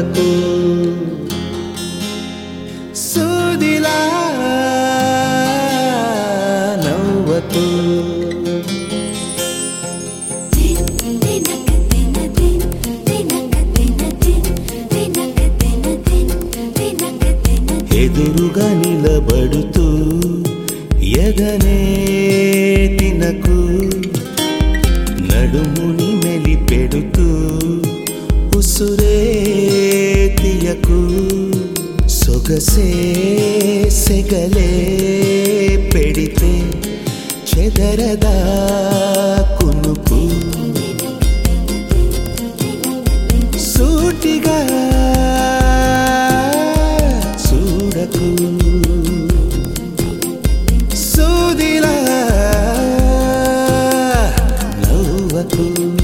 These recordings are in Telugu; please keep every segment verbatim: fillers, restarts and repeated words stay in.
చూడకు సూదిలా నవ్వకు ఎదురుగా నిలబడుతూ ఎగనే తినకు నడుముని మెలిపెడుతూ ఉసురే తీయకు సొగసే సెగలే పెడితే చెదరదా కునుకు సూటిగా చూడకు సూదిలా నవ్వకు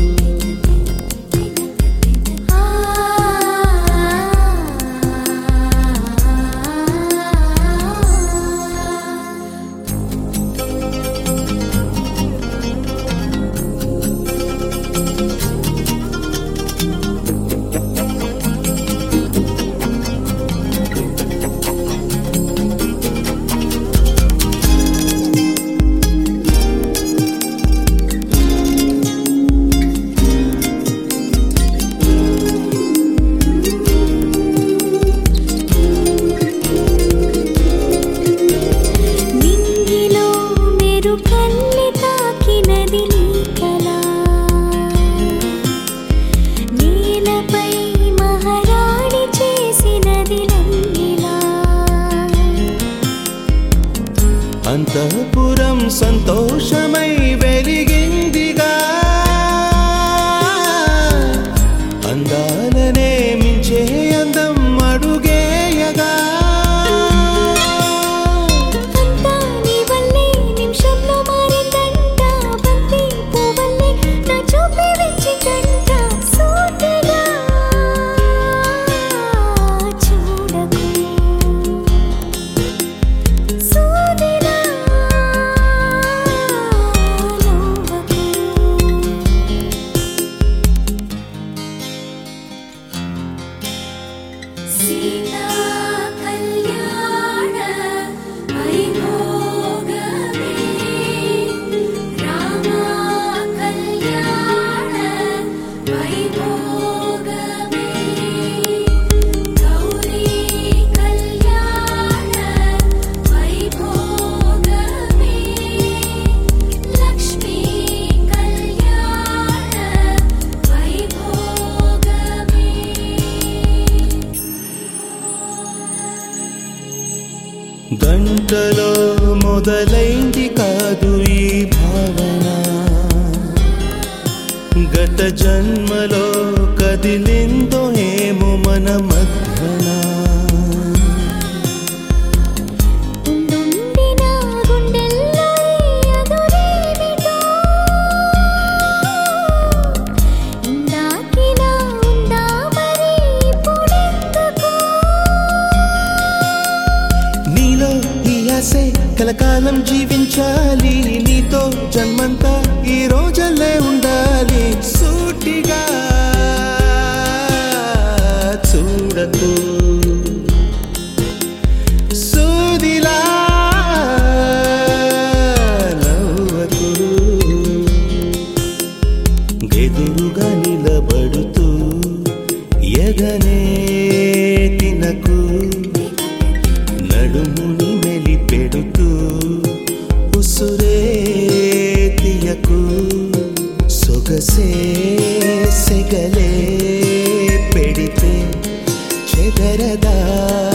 అంతఃపురం సంతోషమై వెలిగిందిగా అందాలనే మించే అందం అడుగేయగా సీతా కళ్యాణ వైభోగమే రామ కళ్యాణ వైభోగమే గౌరీ కళ్యాణ వైభోగమే లక్ష్మీ కళ్యాణ వైభోగమే గంటలో మొదలైంది కాదు ఈ భావన గత జన్మలో కదిలిందో ఏమో మన మధ్యన కలకాలం జీవించాలి నీతో జన్మంతా ఈ రోజులే ఉండాలి సూటిగా చూడకు సూదిలా నవ్వకు ఎదురుగా నిలబడుతూ ఎగనే తినకు నడుముని మెలిపెడుతూ ఉసురే తీయకు సొగసే సెగలే పెడితే చెదరదా